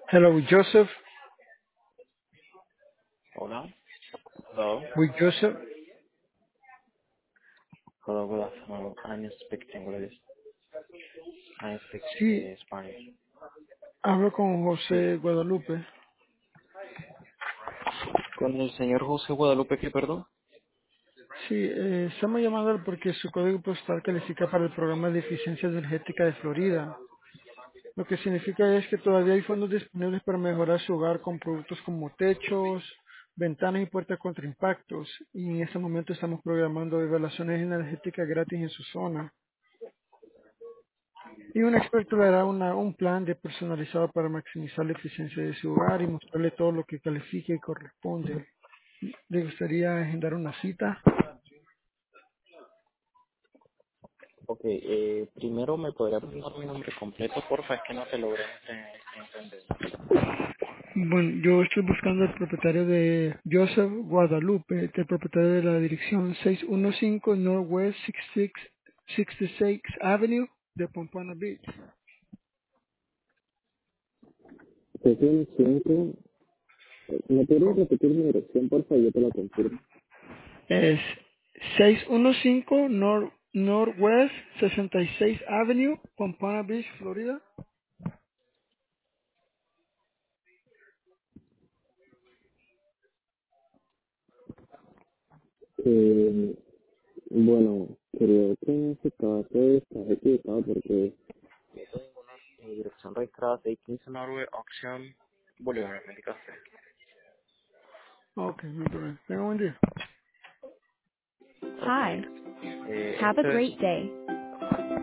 Hello, with Joseph. Hola. Hello. With Joseph. Hello, good afternoon. I'm speak English. I speak Sí, Spanish. hablo con Sí. José Guadalupe. Con el señor José Guadalupe, ¿qué perdón? Sí, estamos llamando porque su código postal califica para el programa de eficiencia energética de Florida. Lo que significa es que todavía hay fondos disponibles para mejorar su hogar con productos como techos, ventanas y puertas contra impactos. Y en este momento estamos programando evaluaciones energéticas gratis en su zona. Y un experto le dará un plan de personalizado para maximizar la eficiencia de su hogar y mostrarle todo lo que califique y corresponde. ¿Le gustaría agendar una cita? Ok, primero me podría preguntar mi nombre completo, porfa, es que no te logré entender. Bueno, yo estoy buscando al propietario de Joseph Guadalupe, el propietario de la dirección 615 Northwest 66 Avenue de Pompano Beach. Sesión 5. ¿Me podrías repetir mi dirección, porfa? Y yo te la confirmo. Es 615 Northwest 66 Avenue, Pompano Beach, Florida. Eh, bueno, creo que en ese caso estás equivocado porque yo tengo una dirección registrada 615 Norway Auction Bolívar, América C. Ok, no hay problema. Tenga un buen día. Ok, Hi. Have a esto es great day.